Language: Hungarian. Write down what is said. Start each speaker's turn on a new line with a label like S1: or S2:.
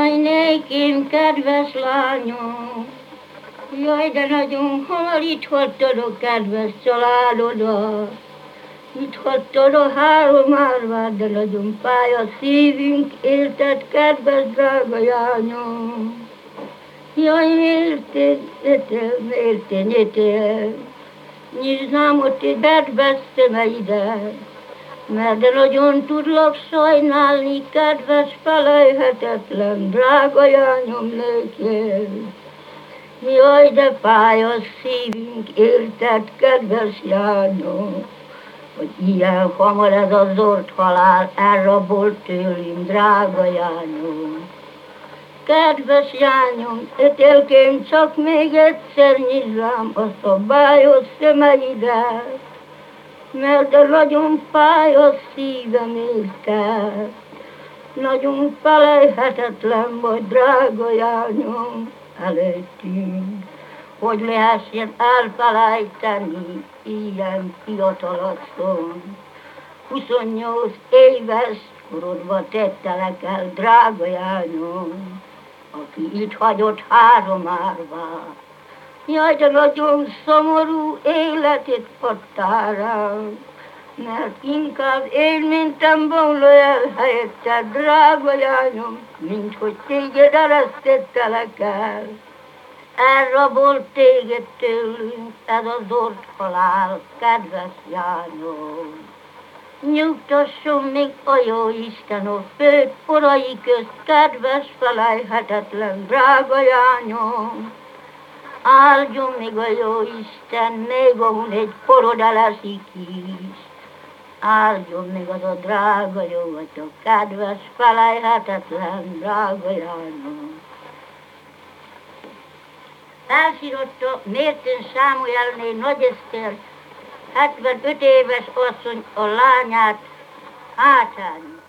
S1: Jaj, nékém, kedves lányom, jaj, de nagyon hamar itt hagytad a kedves családodat. Itt hagytad a három árvát, de nagyon fáj a szívünk, érted, kedves drága lányom. Jaj, miért én jöttél? Nyisd rám a te kedves szemeidet, mert de nagyon tudlak sajnálni, kedves, felejthetetlen, drága lányom néked. Jaj, de fáj a szívünk, érted, kedves lányom, hogy ilyen hamar ez a zord halál elrabolt tőlünk, drága lányom. Kedves lányom, ötélkém, csak még egyszer nyisd rám a szabályos szemeidet, mert de nagyon fáj a szívem, érted. Nagyon felejthetetlen vagy, drága lányom, előttünk, hogy lehessen elfelejteni ilyen fiatalasszony. 28 éves korodba tettelek el, drága lányom, aki itt hagyott három árvát. Jaj, de nagyon szomorú életet adtál rám, mert inkább én mentem volna el helyetted, drága lányom, mint hogy téged eresztettelek el. Elrabolt téged tőlünk ez a zord halál, kedves lányom. Nyugtasson még a jó Isten a föld porai közt, kedves, felejthetetlen, drága lányom. Áldjon még a jó Isten, még ahol egy porod elesik is. Áldjon még az a drága jó atya, kedves, felejthetetlen, drága lányom. Elsírotta Mérten Sámuelné Nagy Eszter, 75 éves asszony a lányát hátán.